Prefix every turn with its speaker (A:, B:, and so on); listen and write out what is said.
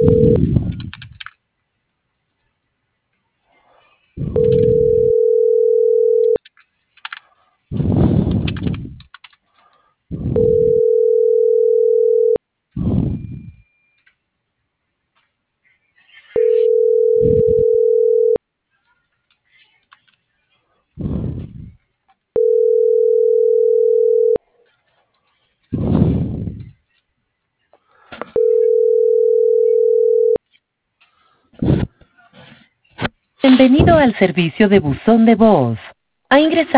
A: Bienvenido al servicio de buzón de voz. Ha ingresado